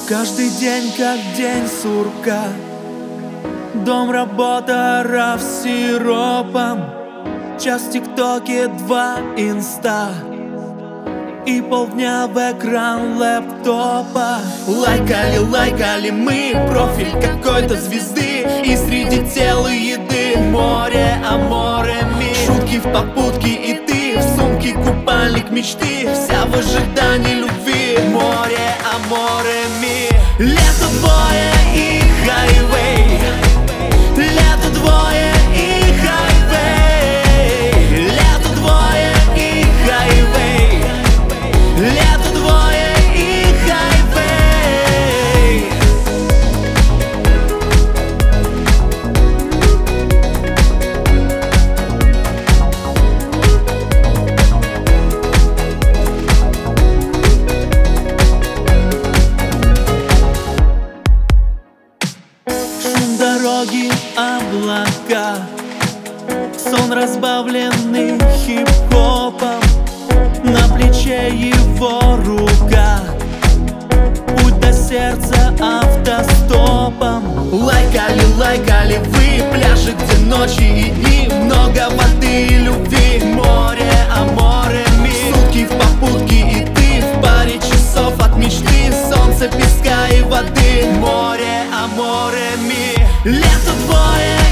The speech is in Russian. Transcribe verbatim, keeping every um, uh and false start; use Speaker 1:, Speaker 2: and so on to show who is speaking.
Speaker 1: Каждый день как день сурка. Дом, работа, раф с сиропом. Час в тиктоке, два инста и полдня в экран лэптопа. Лайкали, лайкали мы профиль какой-то звезды, и среди тела еды море, а море ми. Шутки в попутке, и ты в сумке купальник мечты. Вся в ожидании любви. Море, а море ми. Лето, двое и хайвей. Лето, двое и хайвей. Лето, двое и хайвей. Лето, двое и хайвей. Шум дороги, облака, сон, разбавленный хип-хопом. На плече его рука, путь до сердца автостопом. Лайкали, лайкали вы пляжи, где ночи и дни, много воды и любви. Море, а море ми. Сутки в попутке, и ты в паре часов от мечты. Солнце, песка и воды. Море, а море ми. Лето, двое